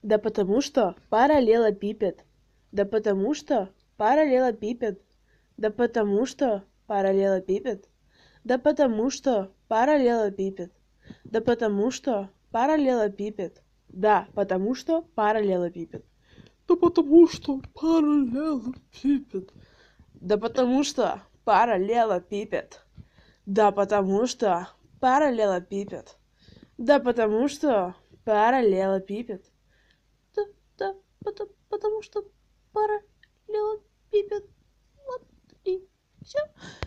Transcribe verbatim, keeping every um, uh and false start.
Да потому что параллелопипед. Да потому что параллелопипед. Да потому что параллелопипед. Да потому что параллелопипед. Да потому что параллелопипед. Да потому что параллелопипед. Да потому что параллелопипед. Да потому что параллелопипед. Да потому что параллелопипед. Да потому что параллелопипед. Да, да, потому, потому что параллелопипед. Вот и все.